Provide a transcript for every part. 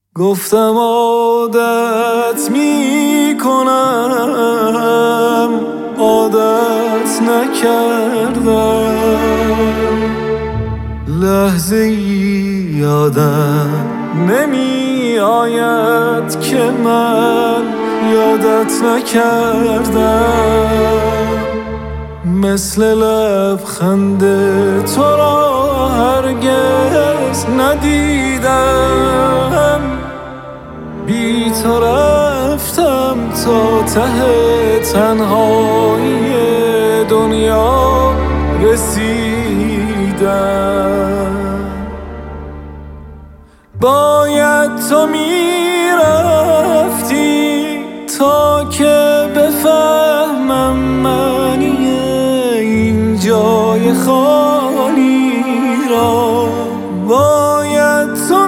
گفتم عادت میکنم، عادت نکردم. لحظه ای یادم نمی آید که من یادت نکردم. مثل لبخند تو را هرگز ندیدم. بی تو رفتم تا ته تنهایی دنیا رسیدم. باید تو میرفتی تا که بفهمم معنی این جای خالی را. باید تو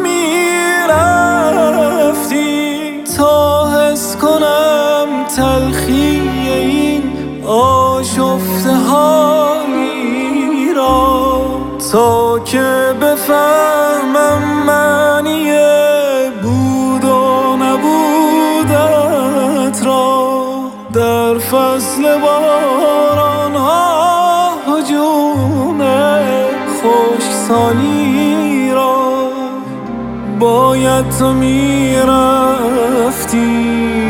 میرفتی تا حس کنم تلخی این آشفته حالی را، تا که بفهمم معنی بود و نبودت را. در فصل باران‌ها هجوم خشکسالی را. باید تو میرفتی،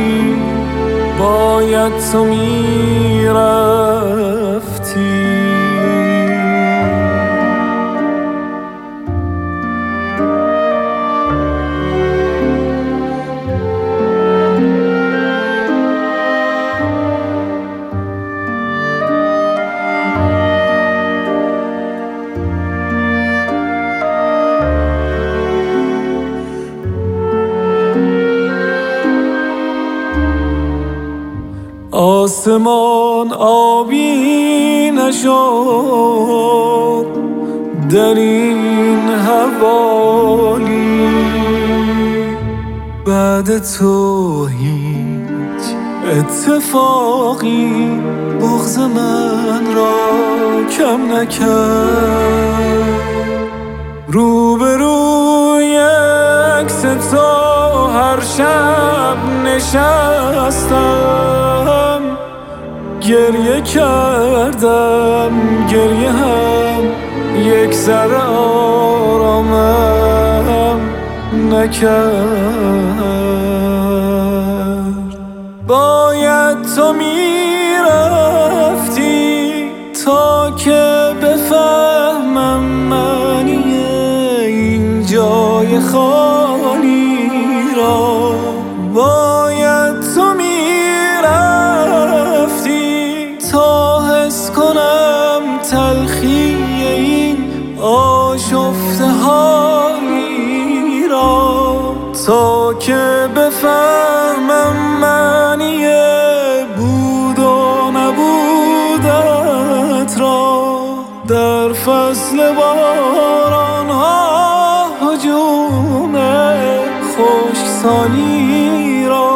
باید تو میرفتی. آسمان آبی نشد در این حوالی. بعد تو هیچ اتفاقی بغض من را کم نکرد. روبروی عکس تو هر شب نشستم. گریه کردم، گریه هم یک ذره آرامم نکرد. باید تو میرفتی تا که بفهمم معنی این جای خالی را. باید تو میرفتی تا حس کنم تلخی این آشفته حالی را، تا که بفهمم معنی بود و نبودت را. در فصل باران‌ها هجوم خشکسالی را.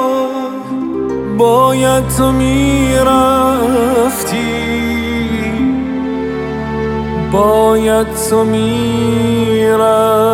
باید تو میرفتی، باید تو میرفتی.